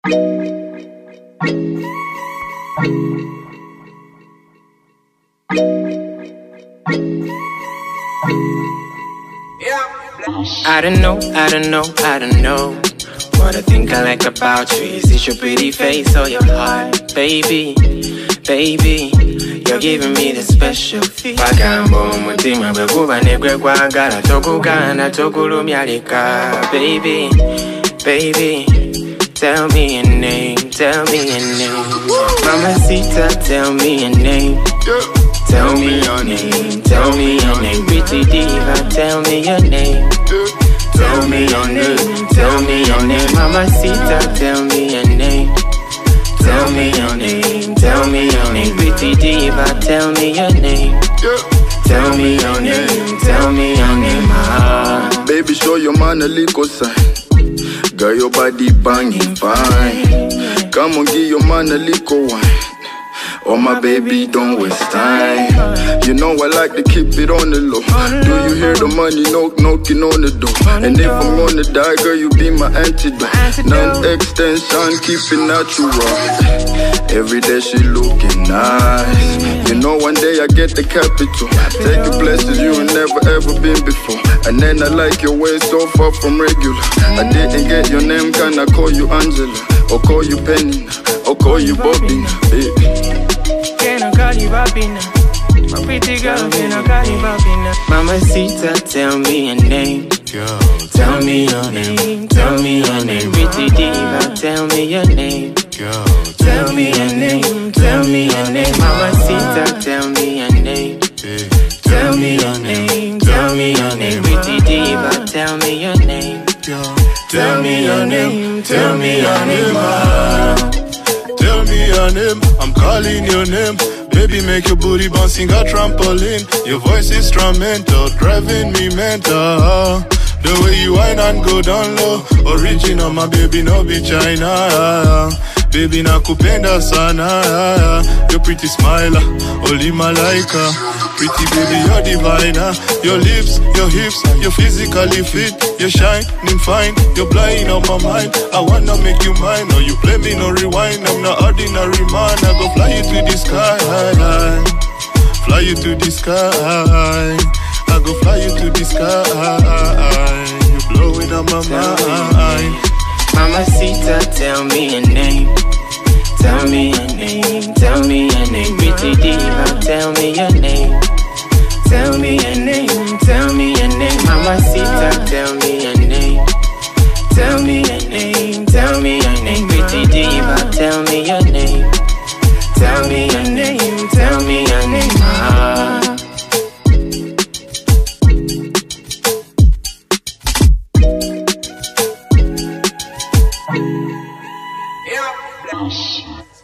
I don't know what I think I like about you. Is it your pretty face or your heart? Baby, you're giving me the special feel. Pagambo mutima bwekuba negwe kwagala tokugana tokulumyalika. Baby, tell me your name, Mamacita, tell me your name. Tell me your name, pretty diva, tell me your name. Tell me your name, Mamacita, tell me your name. Tell me your name, pretty diva, tell me your name. Tell me your name, ah. Baby, show your man a little sign. Girl, your body banging fine. Come on, give your man a little wine. Oh my baby, don't waste time. You know I like to keep it on the low. Do you hear the money knocking on the door? And if I'm gonna die, girl, you be my antidote. Non-extension, keep it natural. Every day she looking nice. You know one day I get the capital. Take you places you ain't never ever been before. And then I like your way so far from regular. I didn't get your name, can I call you Angela? Or call you Penny? Or call you Bobby? Baby. Can I call you Bobina? My pretty girl, can I call you Bobina? Mamacita, tell me your name. Tell me your name, pretty diva, tell me your name. Tell me your name, Mamacita, tell me your name. Tell me your name, pretty diva, tell me your name. Tell me your name, Tell me your name, I'm calling your name. Baby, make your booty bouncing a trampoline. Your voice is instrumental, driving me mental. The way you whine and go down low. Original, my baby, no be China. Baby, nakupenda sana. Your pretty smiler, only malaika. Pretty baby, you're diviner. Your lips, your hips, you're physically fit. You're shining fine, you're blowing up my mind. I wanna make you mine. No, you play me, no rewind. I'm not ordinary man. I go fly you to the sky. Fly you to the sky. I go fly you to the sky. You're blowing up my mind. Mamacita, tell me your name. Tell me your name, pretty diva, tell me your name. Tell me your name, Mamacita, tell me your name. Tell me your name, pretty diva, tell me your name. Tell me your name, ah. Yeah.